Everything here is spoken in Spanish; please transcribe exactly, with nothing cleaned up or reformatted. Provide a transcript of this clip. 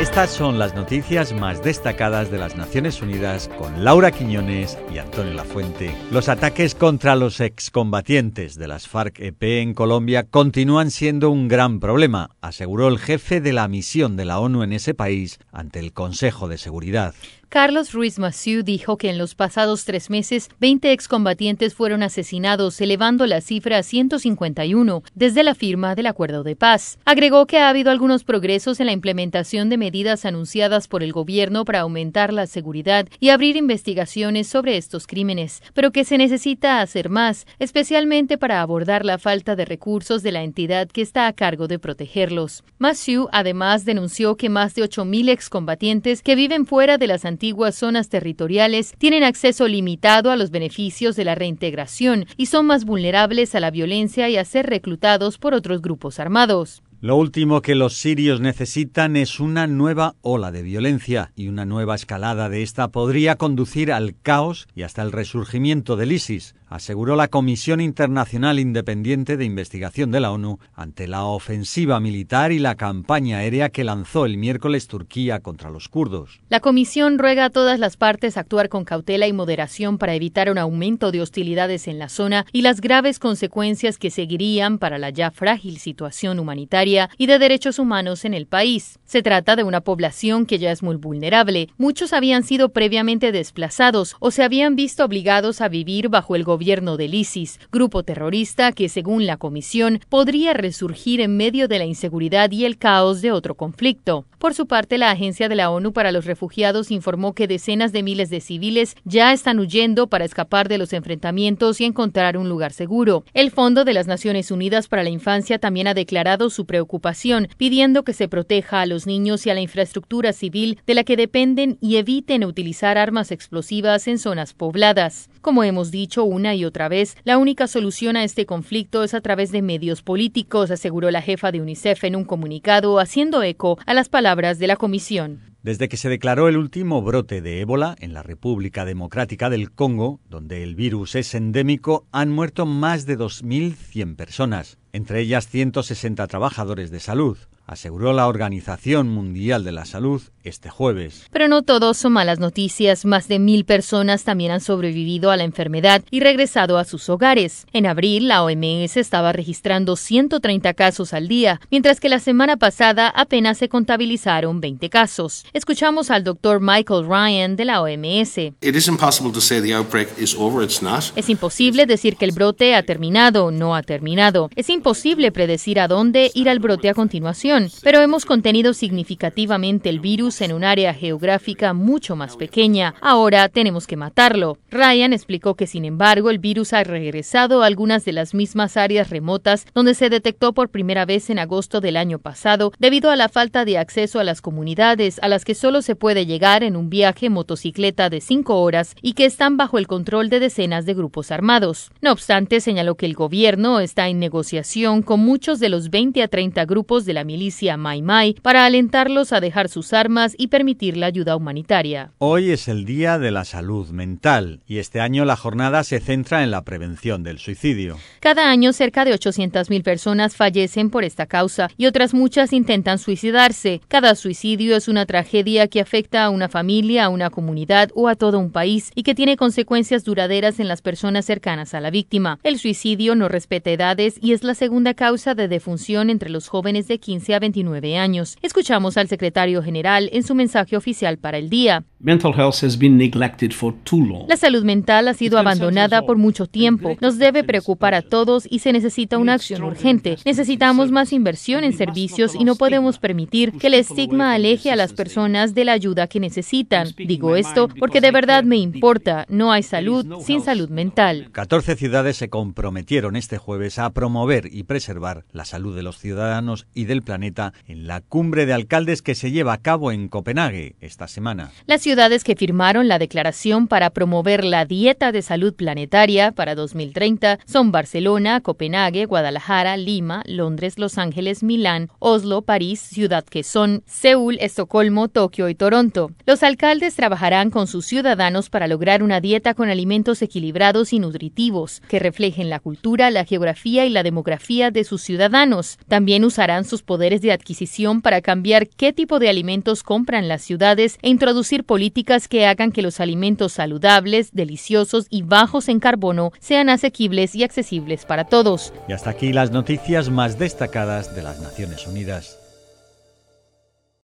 Estas son las noticias más destacadas de las Naciones Unidas con Laura Quiñones y Antonio Lafuente. Los ataques contra los excombatientes de las FARC-E P en Colombia continúan siendo un gran problema, aseguró el jefe de la misión de la ONU en ese país ante el Consejo de Seguridad. Carlos Ruiz Massieu dijo que en los pasados tres meses veinte excombatientes fueron asesinados, elevando la cifra a ciento cincuenta y uno desde la firma del acuerdo de paz. Agregó que ha habido algunos progresos en la implementación de medidas anunciadas por el gobierno para aumentar la seguridad y abrir investigaciones sobre estos crímenes, pero que se necesita hacer más, especialmente para abordar la falta de recursos de la entidad que está a cargo de protegerlos. Massieu además denunció que más de ocho mil excombatientes que viven fuera de las antiguas antiguas zonas territoriales tienen acceso limitado a los beneficios de la reintegración y son más vulnerables a la violencia y a ser reclutados por otros grupos armados. Lo último que los sirios necesitan es una nueva ola de violencia, y una nueva escalada de esta podría conducir al caos y hasta el resurgimiento del ISIS, aseguró la Comisión Internacional Independiente de Investigación de la ONU ante la ofensiva militar y la campaña aérea que lanzó el miércoles Turquía contra los kurdos. La comisión ruega a todas las partes actuar con cautela y moderación para evitar un aumento de hostilidades en la zona y las graves consecuencias que seguirían para la ya frágil situación humanitaria y de derechos humanos en el país. Se trata de una población que ya es muy vulnerable. Muchos habían sido previamente desplazados o se habían visto obligados a vivir bajo el gobierno del ISIS, grupo terrorista que, según la comisión, podría resurgir en medio de la inseguridad y el caos de otro conflicto. Por su parte, la Agencia de la ONU para los Refugiados informó que decenas de miles de civiles ya están huyendo para escapar de los enfrentamientos y encontrar un lugar seguro. El Fondo de las Naciones Unidas para la Infancia también ha declarado su preocupación, pidiendo que se proteja a los niños y a la infraestructura civil de la que dependen y eviten utilizar armas explosivas en zonas pobladas. Como hemos dicho una y otra vez, la única solución a este conflicto es a través de medios políticos, aseguró la jefa de UNICEF en un comunicado, haciendo eco a las palabras de la comisión. Desde que se declaró el último brote de ébola en la República Democrática del Congo, donde el virus es endémico, han muerto más de dos mil cien personas, entre ellas ciento sesenta trabajadores de salud, aseguró la Organización Mundial de la Salud este jueves. Pero no todo son malas noticias. Más de mil personas también han sobrevivido a la enfermedad y regresado a sus hogares. En abril, la O M S estaba registrando ciento treinta casos al día, mientras que la semana pasada apenas se contabilizaron veinte casos. Escuchamos al doctor Michael Ryan de la O M S. Es imposible decir que el brote ha terminado, no ha terminado. Es imposible predecir a dónde irá el brote a continuación, pero hemos contenido significativamente el virus en un área geográfica mucho más pequeña. Ahora tenemos que matarlo. Ryan explicó que, sin embargo, el virus ha regresado a algunas de las mismas áreas remotas donde se detectó por primera vez en agosto del año pasado, debido a la falta de acceso a las comunidades a las que solo se puede llegar en un viaje motocicleta de cinco horas y que están bajo el control de decenas de grupos armados. No obstante, señaló que el gobierno está en negociación con muchos de los veinte a treinta grupos de la milicia Mai Mai para alentarlos a dejar sus armas y permitir la ayuda humanitaria. Hoy es el Día de la Salud Mental y este año la jornada se centra en la prevención del suicidio. Cada año cerca de ochocientas mil personas fallecen por esta causa y otras muchas intentan suicidarse. Cada suicidio es una tragedia que afecta a una familia, a una comunidad o a todo un país y que tiene consecuencias duraderas en las personas cercanas a la víctima. El suicidio no respeta edades y es la segunda causa de defunción entre los jóvenes de quince a veintinueve años. Escuchamos al secretario general en su mensaje oficial para el día. La salud mental ha sido abandonada por mucho tiempo. Nos debe preocupar a todos y se necesita una acción urgente. Necesitamos más inversión en servicios y no podemos permitir que el estigma aleje a las personas de la ayuda que necesitan. Digo esto porque de verdad me importa. No hay salud sin salud mental. catorce ciudades se comprometieron este jueves a promover y preservar la salud de los ciudadanos y del planeta en la cumbre de alcaldes que se lleva a cabo en Copenhague esta semana. Las ciudades que firmaron la declaración para promover la dieta de salud planetaria para dos mil treinta son Barcelona, Copenhague, Guadalajara, Lima, Londres, Los Ángeles, Milán, Oslo, París, Ciudad Quezón, Seúl, Estocolmo, Tokio y Toronto. Los alcaldes trabajarán con sus ciudadanos para lograr una dieta con alimentos equilibrados y nutritivos que reflejen la cultura, la geografía y la demografía de sus ciudadanos. También usarán sus poderes poderes de adquisición para cambiar qué tipo de alimentos compran las ciudades e introducir políticas que hagan que los alimentos saludables, deliciosos y bajos en carbono sean asequibles y accesibles para todos. Y hasta aquí las noticias más destacadas de las Naciones Unidas.